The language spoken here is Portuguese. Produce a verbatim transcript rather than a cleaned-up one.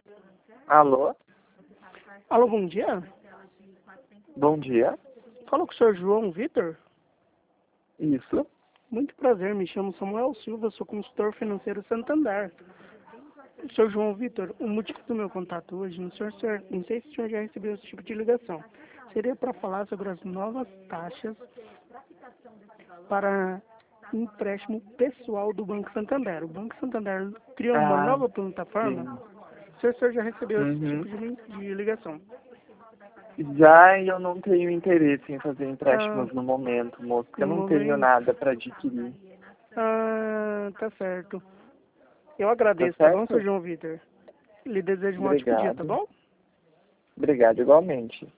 Alô? Alô, bom dia. Bom dia. Fala com o senhor João Vitor. Isso. Muito prazer, me chamo Samuel Silva, sou consultor financeiro Santander. senhor João Vitor, o motivo do meu contato hoje, não, senhor, senhor, não sei se o senhor já recebeu esse tipo de ligação, seria para falar sobre as novas taxas para empréstimo pessoal do Banco Santander. O Banco Santander criou uma Ah, nova plataforma. sim. O senhor, o senhor já recebeu esse Uhum. tipo de, de ligação? Já eu não tenho interesse em fazer Ah, empréstimos no momento, moço, porque eu no não tenho momento. nada para adquirir. Ah, tá certo. Eu Tá agradeço, tá bom, senhor certo? João Vitor? Lhe desejo um ótimo dia, tá Obrigado. bom? Obrigado igualmente.